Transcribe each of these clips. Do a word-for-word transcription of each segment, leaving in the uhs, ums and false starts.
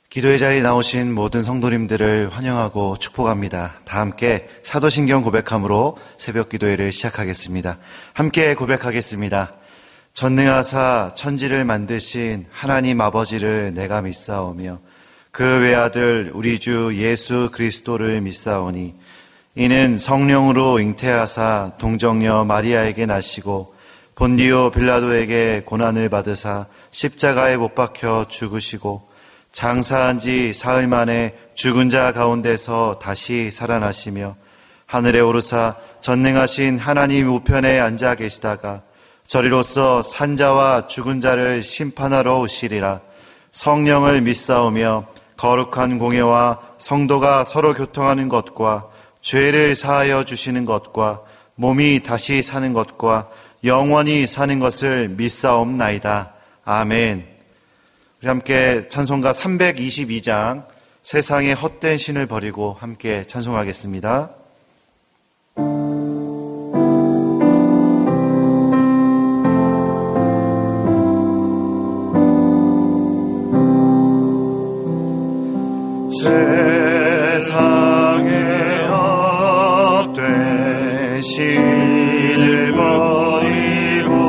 기도의 자리에 나오신 모든 성도님들을 환영하고 축복합니다. 다 함께 사도신경 고백함으로 새벽 기도회를 시작하겠습니다. 함께 고백하겠습니다. 전능하사 천지를 만드신 하나님 아버지를 내가 믿사오며 그 외아들 우리 주 예수 그리스도를 믿사오니 이는 성령으로 잉태하사 동정녀 마리아에게 나시고 본디오 빌라도에게 고난을 받으사 십자가에 못 박혀 죽으시고 장사한 지 사흘 만에 죽은 자 가운데서 다시 살아나시며 하늘에 오르사 전능하신 하나님 우편에 앉아 계시다가 저리로서 산자와 죽은 자를 심판하러 오시리라. 성령을 믿사오며 거룩한 공예와 성도가 서로 교통하는 것과 죄를 사하여 주시는 것과 몸이 다시 사는 것과 영원히 사는 것을 믿사옵나이다. 아멘. 우리 함께 찬송가 삼백이십이 장 세상의 헛된 신을 버리고 함께 찬송하겠습니다. 세상의 헛된 신을 버리고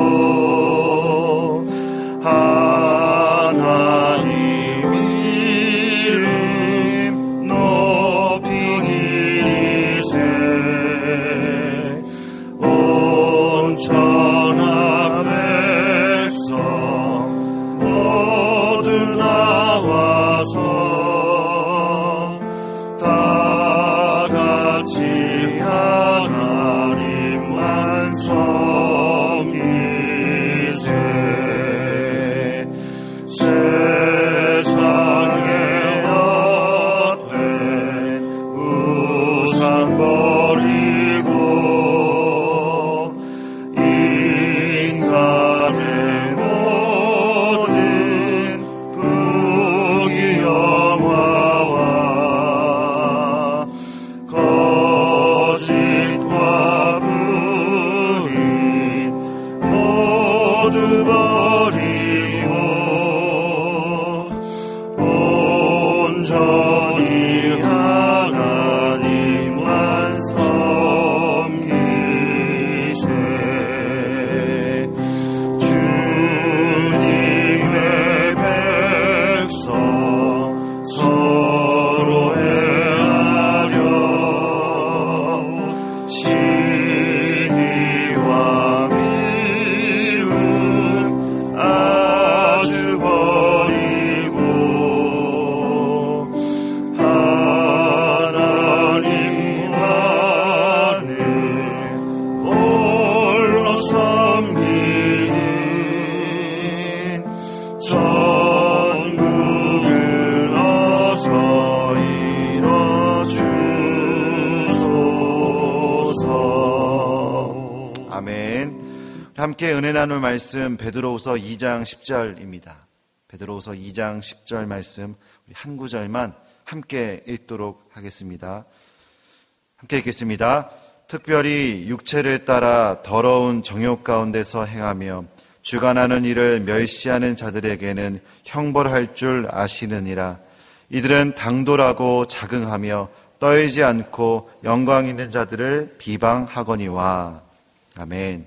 함께 은혜 나눌 말씀 베드로후서 이 장 십 절입니다. 베드로후서 이 장 십 절 말씀 우리 한 구절만 함께 읽도록 하겠습니다. 함께 읽겠습니다. 특별히 육체를 따라 더러운 정욕 가운데서 행하며 주관하는 일을 멸시하는 자들에게는 형벌할 줄 아시느니라. 이들은 당돌하고 자긍하며 떨지 않고 영광 있는 자들을 비방하거니와. 아멘.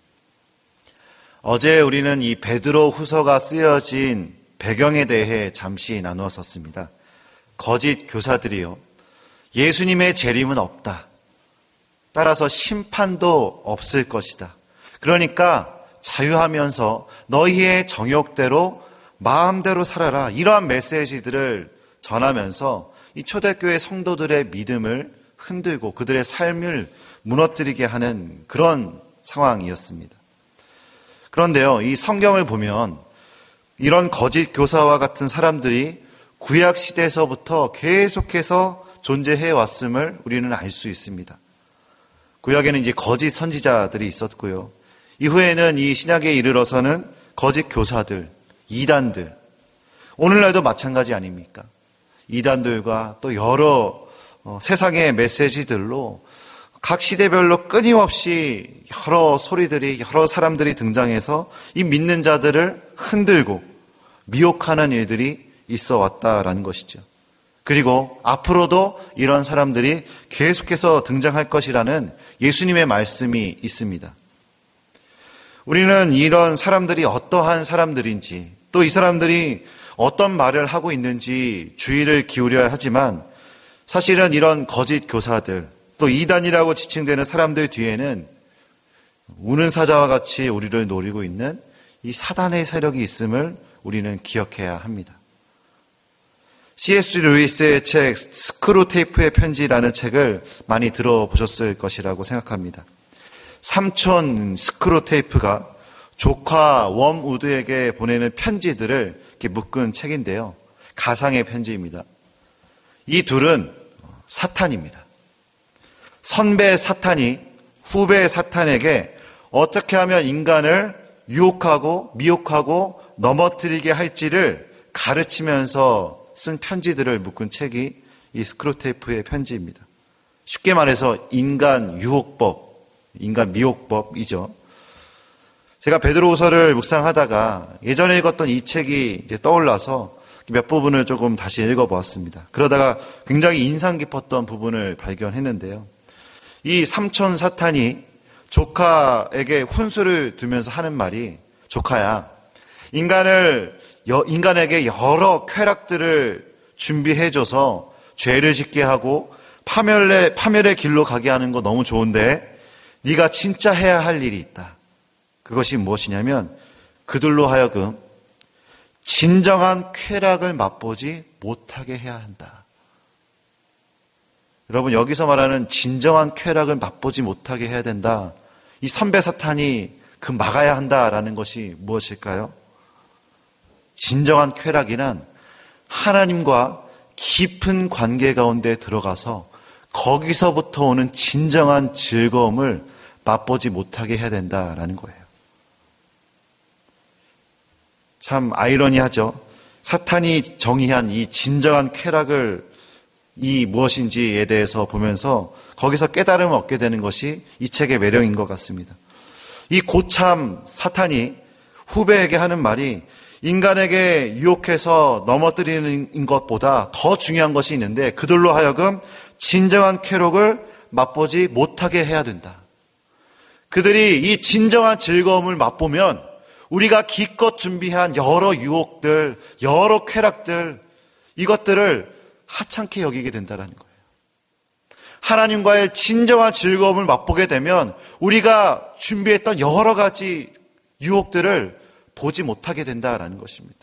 어제 우리는 이 베드로 후서가 쓰여진 배경에 대해 잠시 나누었었습니다. 거짓 교사들이요, 예수님의 재림은 없다. 따라서 심판도 없을 것이다. 그러니까 자유하면서 너희의 정욕대로 마음대로 살아라. 이러한 메시지들을 전하면서 이 초대교회 성도들의 믿음을 흔들고 그들의 삶을 무너뜨리게 하는 그런 상황이었습니다. 그런데요, 이 성경을 보면 이런 거짓 교사와 같은 사람들이 구약 시대에서부터 계속해서 존재해 왔음을 우리는 알 수 있습니다. 구약에는 이제 거짓 선지자들이 있었고요. 이후에는 이 신약에 이르러서는 거짓 교사들, 이단들. 오늘날도 마찬가지 아닙니까? 이단들과 또 여러 어, 세상의 메시지들로 각 시대별로 끊임없이 여러 소리들이, 여러 사람들이 등장해서 이 믿는 자들을 흔들고 미혹하는 일들이 있어 왔다라는 것이죠. 그리고 앞으로도 이런 사람들이 계속해서 등장할 것이라는 예수님의 말씀이 있습니다. 우리는 이런 사람들이 어떠한 사람들인지, 또 이 사람들이 어떤 말을 하고 있는지 주의를 기울여야 하지만, 사실은 이런 거짓 교사들, 또 이단이라고 지칭되는 사람들 뒤에는 우는 사자와 같이 우리를 노리고 있는 이 사단의 세력이 있음을 우리는 기억해야 합니다. 씨 에스 루이스의 책 스크루테이프의 편지라는 책을 많이 들어보셨을 것이라고 생각합니다. 삼촌 스크루테이프가 조카 웜우드에게 보내는 편지들을 이렇게 묶은 책인데요. 가상의 편지입니다. 이 둘은 사탄입니다. 선배 사탄이 후배 사탄에게 어떻게 하면 인간을 유혹하고 미혹하고 넘어뜨리게 할지를 가르치면서 쓴 편지들을 묶은 책이 이 스크루테이프의 편지입니다. 쉽게 말해서 인간 유혹법, 인간 미혹법이죠. 제가 베드로후서를 묵상하다가 예전에 읽었던 이 책이 이제 떠올라서 몇 부분을 조금 다시 읽어보았습니다. 그러다가 굉장히 인상 깊었던 부분을 발견했는데요. 이 삼촌 사탄이 조카에게 훈수를 두면서 하는 말이, 조카야, 인간을 여, 인간에게 여러 쾌락들을 준비해줘서 죄를 짓게 하고 파멸의, 파멸의 길로 가게 하는 거 너무 좋은데 네가 진짜 해야 할 일이 있다. 그것이 무엇이냐면 그들로 하여금 진정한 쾌락을 맛보지 못하게 해야 한다. 여러분, 여기서 말하는 진정한 쾌락을 맛보지 못하게 해야 된다. 이 선배 사탄이 그 막아야 한다라는 것이 무엇일까요? 진정한 쾌락이란 하나님과 깊은 관계 가운데 들어가서 거기서부터 오는 진정한 즐거움을 맛보지 못하게 해야 된다라는 거예요. 참 아이러니하죠. 사탄이 정의한 이 진정한 쾌락을 이 무엇인지에 대해서 보면서 거기서 깨달음을 얻게 되는 것이 이 책의 매력인 것 같습니다. 이 고참 사탄이 후배에게 하는 말이 인간에게 유혹해서 넘어뜨리는 것보다 더 중요한 것이 있는데 그들로 하여금 진정한 쾌락을 맛보지 못하게 해야 된다. 그들이 이 진정한 즐거움을 맛보면 우리가 기껏 준비한 여러 유혹들, 여러 쾌락들, 이것들을 하찮게 여기게 된다는 거예요. 하나님과의 진정한 즐거움을 맛보게 되면 우리가 준비했던 여러 가지 유혹들을 보지 못하게 된다는 것입니다.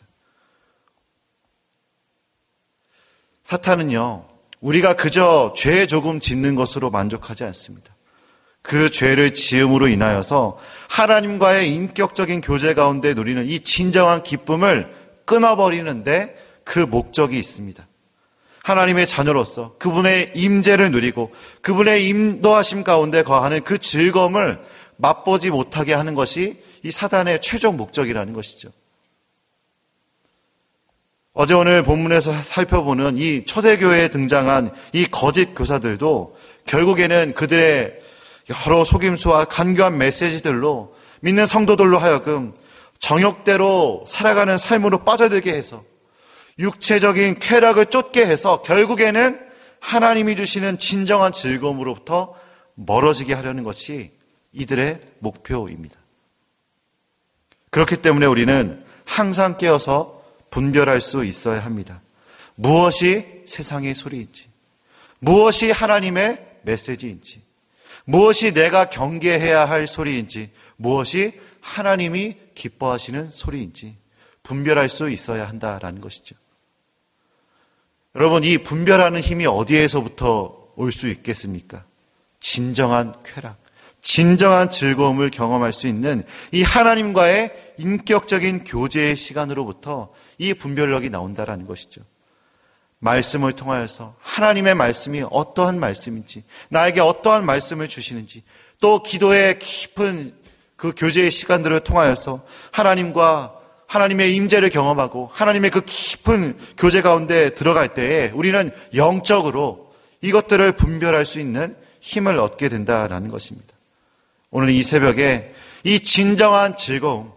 사탄은요, 우리가 그저 죄 조금 짓는 것으로 만족하지 않습니다. 그 죄를 지음으로 인하여서 하나님과의 인격적인 교제 가운데 누리는 이 진정한 기쁨을 끊어버리는데 그 목적이 있습니다. 하나님의 자녀로서 그분의 임재를 누리고 그분의 인도하심 가운데 거하는 그 즐거움을 맛보지 못하게 하는 것이 이 사단의 최종 목적이라는 것이죠. 어제 오늘 본문에서 살펴보는 이 초대교회에 등장한 이 거짓 교사들도 결국에는 그들의 여러 속임수와 간교한 메시지들로 믿는 성도들로 하여금 정욕대로 살아가는 삶으로 빠져들게 해서 육체적인 쾌락을 쫓게 해서 결국에는 하나님이 주시는 진정한 즐거움으로부터 멀어지게 하려는 것이 이들의 목표입니다. 그렇기 때문에 우리는 항상 깨어서 분별할 수 있어야 합니다. 무엇이 세상의 소리인지, 무엇이 하나님의 메시지인지, 무엇이 내가 경계해야 할 소리인지, 무엇이 하나님이 기뻐하시는 소리인지 분별할 수 있어야 한다라는 것이죠. 여러분, 이 분별하는 힘이 어디에서부터 올 수 있겠습니까? 진정한 쾌락, 진정한 즐거움을 경험할 수 있는 이 하나님과의 인격적인 교제의 시간으로부터 이 분별력이 나온다라는 것이죠. 말씀을 통하여서 하나님의 말씀이 어떠한 말씀인지, 나에게 어떠한 말씀을 주시는지, 또 기도의 깊은 그 교제의 시간들을 통하여서 하나님과 하나님의 임재를 경험하고 하나님의 그 깊은 교제 가운데 들어갈 때에 우리는 영적으로 이것들을 분별할 수 있는 힘을 얻게 된다라는 것입니다. 오늘 이 새벽에 이 진정한 즐거움,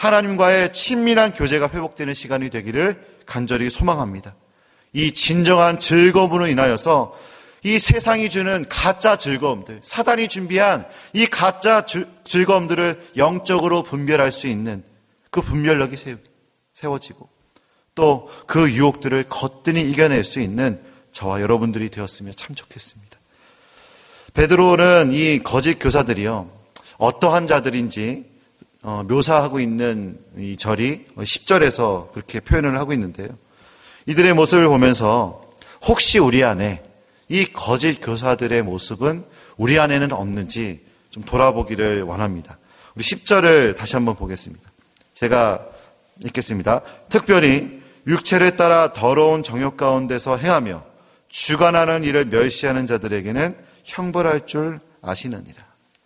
하나님과의 친밀한 교제가 회복되는 시간이 되기를 간절히 소망합니다. 이 진정한 즐거움으로 인하여서 이 세상이 주는 가짜 즐거움들, 사단이 준비한 이 가짜 주, 즐거움들을 영적으로 분별할 수 있는 그 분별력이 세워지고 또 그 유혹들을 거뜬히 이겨낼 수 있는 저와 여러분들이 되었으면 참 좋겠습니다. 베드로는 이 거짓 교사들이요, 어떠한 자들인지 어, 묘사하고 있는 이 절이 십 절에서 그렇게 표현을 하고 있는데요. 이들의 모습을 보면서 혹시 우리 안에 이 거짓 교사들의 모습은 우리 안에는 없는지 좀 돌아보기를 원합니다. 우리 십 절을 다시 한번 보겠습니다. 제가 읽겠습니다. 특별히 육체를 따라 더러운 정욕 가운데서 행하며 주관하는 일을 멸시하는 자들에게는 형벌할 줄 아시느니라.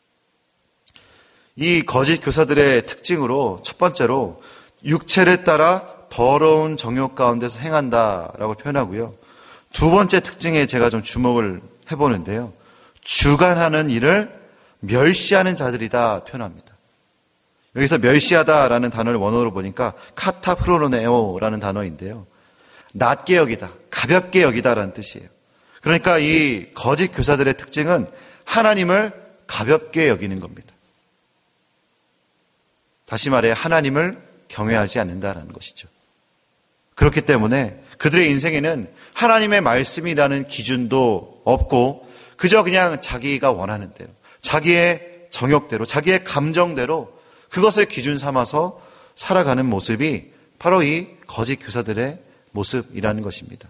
이 거짓 교사들의 특징으로 첫 번째로 육체를 따라 더러운 정욕 가운데서 행한다라고 표현하고요. 두 번째 특징에 제가 좀 주목을 해보는데요. 주관하는 일을 멸시하는 자들이다 표현합니다. 여기서 멸시하다라는 단어를 원어로 보니까 카타프로네오라는 단어인데요. 낮게 여기다, 가볍게 여기다라는 뜻이에요. 그러니까 이 거짓 교사들의 특징은 하나님을 가볍게 여기는 겁니다. 다시 말해 하나님을 경외하지 않는다라는 것이죠. 그렇기 때문에 그들의 인생에는 하나님의 말씀이라는 기준도 없고 그저 그냥 자기가 원하는 대로, 자기의 정욕대로, 자기의 감정대로 그것을 기준 삼아서 살아가는 모습이 바로 이 거짓 교사들의 모습이라는 것입니다.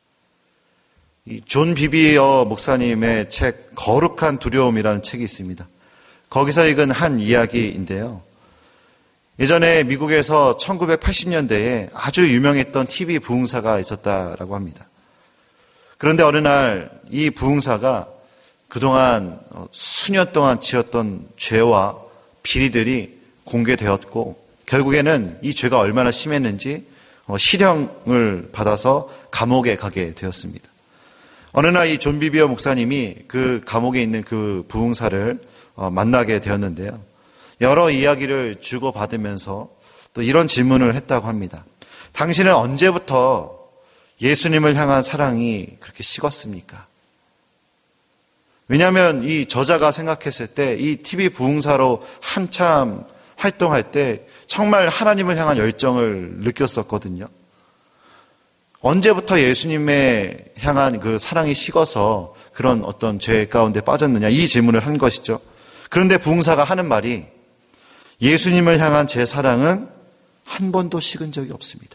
이 존 비비어 목사님의 책 거룩한 두려움이라는 책이 있습니다. 거기서 읽은 한 이야기인데요. 예전에 미국에서 천구백팔십 년대에 아주 유명했던 티비 부흥사가 있었다라고 합니다. 그런데 어느 날 이 부흥사가 그동안 수년 동안 지었던 죄와 비리들이 공개되었고 결국에는 이 죄가 얼마나 심했는지 실형을 받아서 감옥에 가게 되었습니다. 어느 날 이 존 비비어 목사님이 그 감옥에 있는 그 부흥사를 만나게 되었는데요. 여러 이야기를 주고받으면서 또 이런 질문을 했다고 합니다. 당신은 언제부터 예수님을 향한 사랑이 그렇게 식었습니까? 왜냐하면 이 저자가 생각했을 때 이 티비 부흥사로 한참 활동할 때 정말 하나님을 향한 열정을 느꼈었거든요. 언제부터 예수님에 향한 그 사랑이 식어서 그런 어떤 죄 가운데 빠졌느냐, 이 질문을 한 것이죠. 그런데 부흥사가 하는 말이 예수님을 향한 제 사랑은 한 번도 식은 적이 없습니다.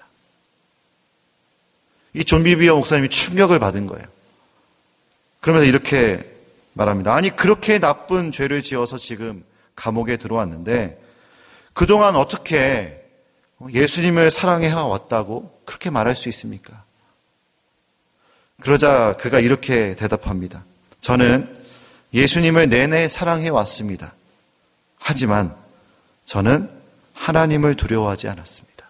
이 존 비비어 목사님이 충격을 받은 거예요. 그러면서 이렇게 말합니다. 아니, 그렇게 나쁜 죄를 지어서 지금 감옥에 들어왔는데 그동안 어떻게 예수님을 사랑해 왔다고 그렇게 말할 수 있습니까? 그러자 그가 이렇게 대답합니다. 저는 예수님을 내내 사랑해 왔습니다. 하지만 저는 하나님을 두려워하지 않았습니다.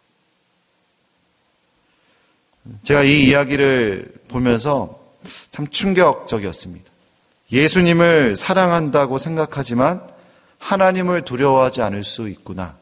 제가 이 이야기를 보면서 참 충격적이었습니다. 예수님을 사랑한다고 생각하지만 하나님을 두려워하지 않을 수 있구나.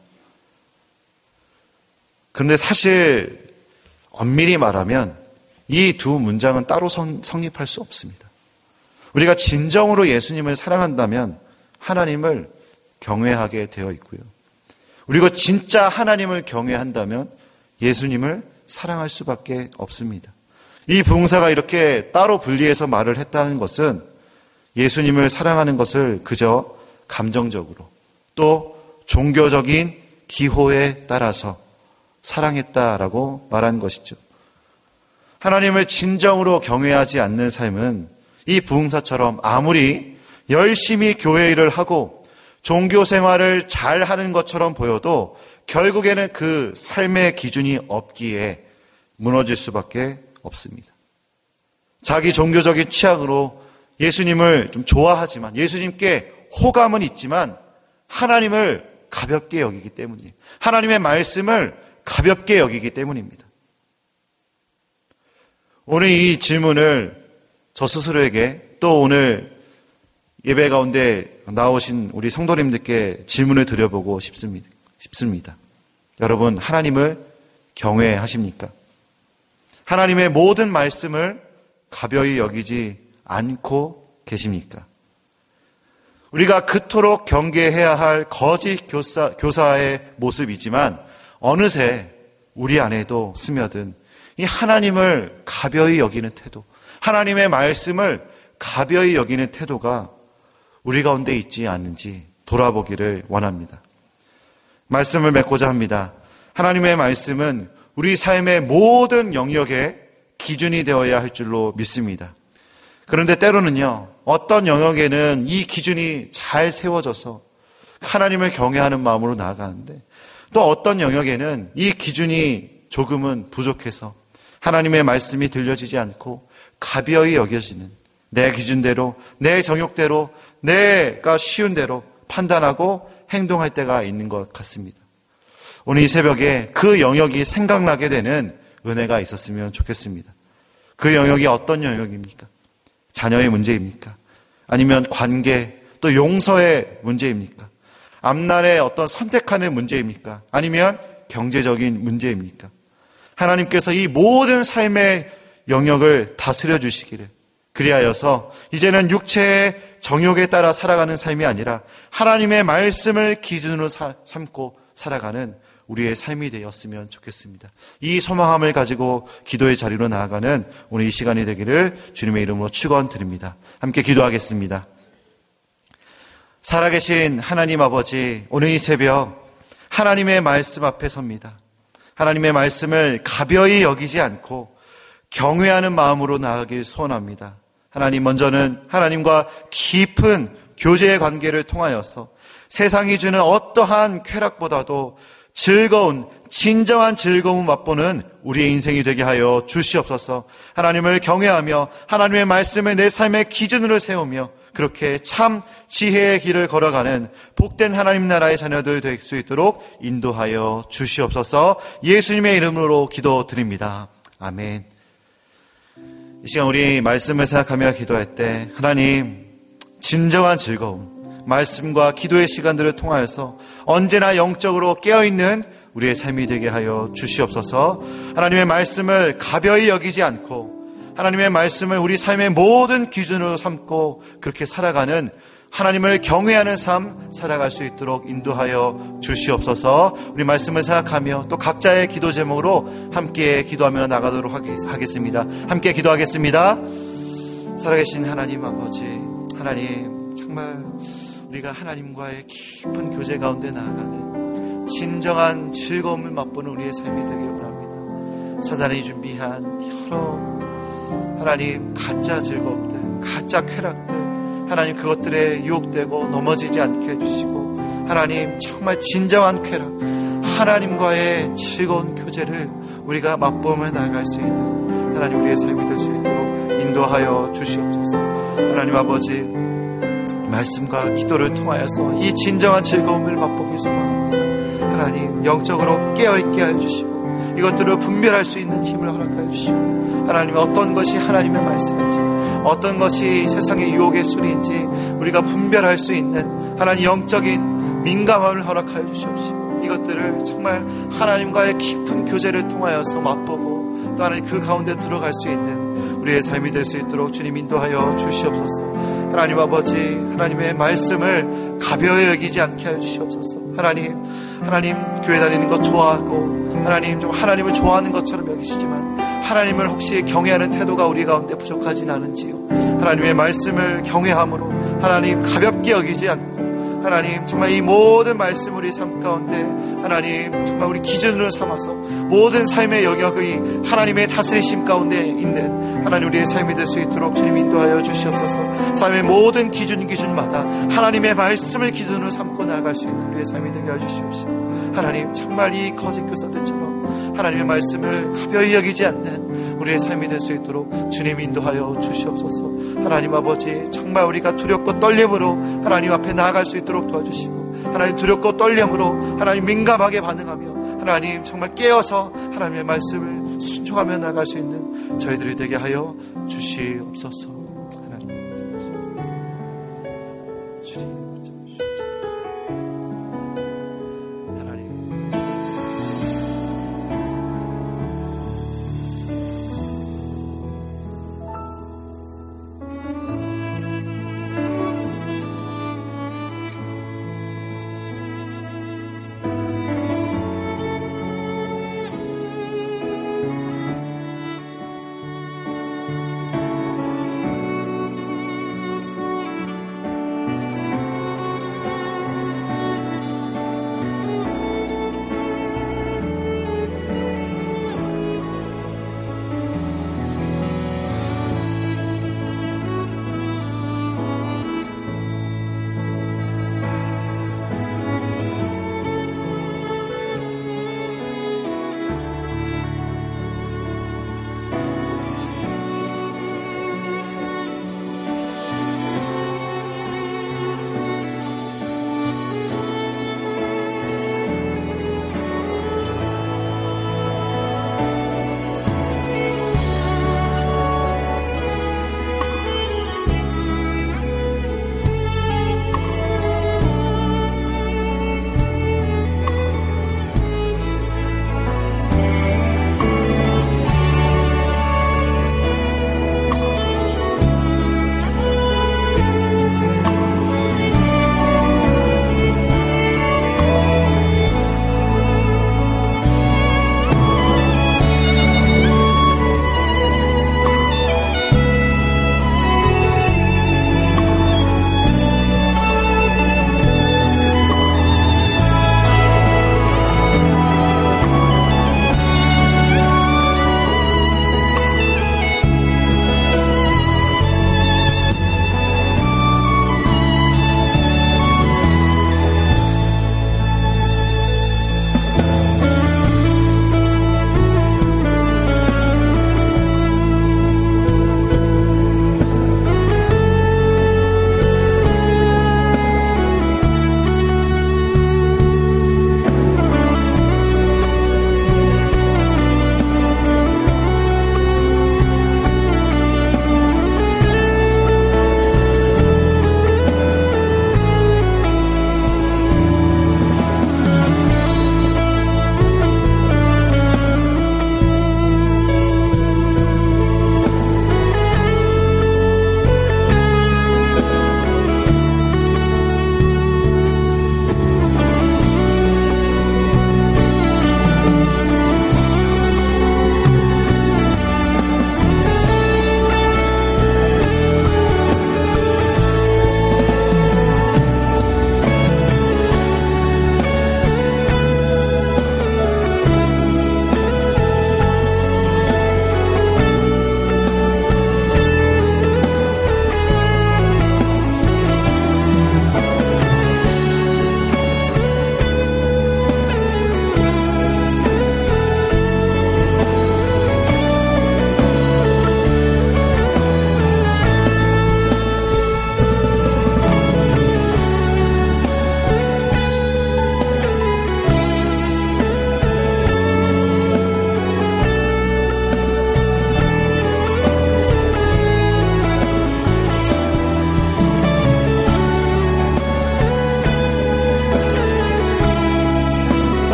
그런데 사실 엄밀히 말하면 이 두 문장은 따로 성립할 수 없습니다. 우리가 진정으로 예수님을 사랑한다면 하나님을 경외하게 되어 있고요. 우리가 진짜 하나님을 경외한다면 예수님을 사랑할 수밖에 없습니다. 이 부흥사가 이렇게 따로 분리해서 말을 했다는 것은 예수님을 사랑하는 것을 그저 감정적으로 또 종교적인 기호에 따라서 사랑했다라고 말한 것이죠. 하나님을 진정으로 경외하지 않는 삶은 이 부흥사처럼 아무리 열심히 교회 일을 하고 종교 생활을 잘 하는 것처럼 보여도 결국에는 그 삶의 기준이 없기에 무너질 수밖에 없습니다. 자기 종교적인 취향으로 예수님을 좀 좋아하지만, 예수님께 호감은 있지만 하나님을 가볍게 여기기 때문이에요. 하나님의 말씀을 가볍게 여기기 때문입니다. 오늘 이 질문을 저 스스로에게 또 오늘 예배 가운데 나오신 우리 성도님들께 질문을 드려보고 싶습니다. 싶습니다. 여러분, 하나님을 경외하십니까? 하나님의 모든 말씀을 가벼이 여기지 않고 계십니까? 우리가 그토록 경계해야 할 거짓 교사, 교사의 모습이지만 어느새 우리 안에도 스며든 이 하나님을 가벼이 여기는 태도, 하나님의 말씀을 가벼이 여기는 태도가 우리 가운데 있지 않는지 돌아보기를 원합니다. 말씀을 맺고자 합니다. 하나님의 말씀은 우리 삶의 모든 영역의 기준이 되어야 할 줄로 믿습니다. 그런데 때로는요, 어떤 영역에는 이 기준이 잘 세워져서 하나님을 경외하는 마음으로 나아가는데, 또 어떤 영역에는 이 기준이 조금은 부족해서 하나님의 말씀이 들려지지 않고 가벼이 여겨지는, 내 기준대로, 내 정욕대로, 내가 쉬운 대로 판단하고 행동할 때가 있는 것 같습니다. 오늘 이 새벽에 그 영역이 생각나게 되는 은혜가 있었으면 좋겠습니다. 그 영역이 어떤 영역입니까? 자녀의 문제입니까? 아니면 관계, 또 용서의 문제입니까? 앞날에 어떤 선택하는 문제입니까? 아니면 경제적인 문제입니까? 하나님께서 이 모든 삶의 영역을 다스려 주시기를, 그리하여서 이제는 육체의 정욕에 따라 살아가는 삶이 아니라 하나님의 말씀을 기준으로 사, 삼고 살아가는 우리의 삶이 되었으면 좋겠습니다. 이 소망함을 가지고 기도의 자리로 나아가는 오늘 이 시간이 되기를 주님의 이름으로 축원드립니다. 함께 기도하겠습니다. 살아계신 하나님 아버지, 오늘 이 새벽 하나님의 말씀 앞에 섭니다. 하나님의 말씀을 가벼이 여기지 않고 경외하는 마음으로 나아가길 소원합니다. 하나님, 먼저는 하나님과 깊은 교제의 관계를 통하여서 세상이 주는 어떠한 쾌락보다도 즐거운, 진정한 즐거움 맛보는 우리의 인생이 되게 하여 주시옵소서. 하나님을 경외하며 하나님의 말씀을 내 삶의 기준으로 세우며 그렇게 참 지혜의 길을 걸어가는 복된 하나님 나라의 자녀들 될 수 있도록 인도하여 주시옵소서. 예수님의 이름으로 기도드립니다. 아멘. 이 시간 우리 말씀을 생각하며 기도할 때 하나님, 진정한 즐거움, 말씀과 기도의 시간들을 통하여서 언제나 영적으로 깨어있는 우리의 삶이 되게 하여 주시옵소서. 하나님의 말씀을 가벼이 여기지 않고 하나님의 말씀을 우리 삶의 모든 기준으로 삼고 그렇게 살아가는, 하나님을 경외하는 삶 살아갈 수 있도록 인도하여 주시옵소서. 우리 말씀을 생각하며 또 각자의 기도 제목으로 함께 기도하며 나가도록 하겠습니다. 함께 기도하겠습니다. 살아계신 하나님 아버지, 하나님, 정말 우리가 하나님과의 깊은 교제 가운데 나아가는 진정한 즐거움을 맛보는 우리의 삶이 되길 원합니다. 사단이 준비한 여러 하나님 가짜 즐거움들, 가짜 쾌락들, 하나님 그것들에 유혹되고 넘어지지 않게 해주시고, 하나님 정말 진정한 쾌락, 하나님과의 즐거운 교제를 우리가 맛보며 나아갈 수 있는 하나님 우리의 삶이 될 수 있도록 인도하여 주시옵소서. 하나님 아버지, 말씀과 기도를 통하여서 이 진정한 즐거움을 맛보기 소망합니다. 하나님, 영적으로 깨어있게 해주시고 이것들을 분별할 수 있는 힘을 허락하여 주시고, 하나님 어떤 것이 하나님의 말씀인지, 어떤 것이 세상의 유혹의 소리인지 우리가 분별할 수 있는 하나님 영적인 민감함을 허락하여 주시옵시고, 이것들을 정말 하나님과의 깊은 교제를 통하여서 맛보고 또 하나님 그 가운데 들어갈 수 있는 우리의 삶이 될 수 있도록 주님 인도하여 주시옵소서. 하나님 아버지, 하나님의 말씀을 가벼이 여기지 않게 하여 주시옵소서. 하나님, 하나님 교회 다니는 것 좋아하고 하나님 좀 하나님을 좋아하는 것처럼 여기시지만 하나님을 혹시 경외하는 태도가 우리 가운데 부족하진 않은지요. 하나님의 말씀을 경외함으로 하나님 가볍게 여기지 않고 하나님 정말 이 모든 말씀 우리 삶 가운데 하나님 정말 우리 기준으로 삼아서 모든 삶의 영역이 하나님의 다스리심 가운데 있는 하나님 우리의 삶이 될 수 있도록 주님 인도하여 주시옵소서. 삶의 모든 기준 기준마다 하나님의 말씀을 기준으로 삼고 나아갈 수 있는 우리의 삶이 되게 해주시옵시고, 하나님 정말 이 거짓 교사들처럼 하나님의 말씀을 가벼이 여기지 않는 우리의 삶이 될 수 있도록 주님 인도하여 주시옵소서. 하나님 아버지, 정말 우리가 두렵고 떨림으로 하나님 앞에 나아갈 수 있도록 도와주시고, 하나님 두렵고 떨림으로 하나님 민감하게 반응하며 하나님 정말 깨어서 하나님의 말씀을 순종하며 나아갈 수 있는 저희들이 되게 하여 주시옵소서.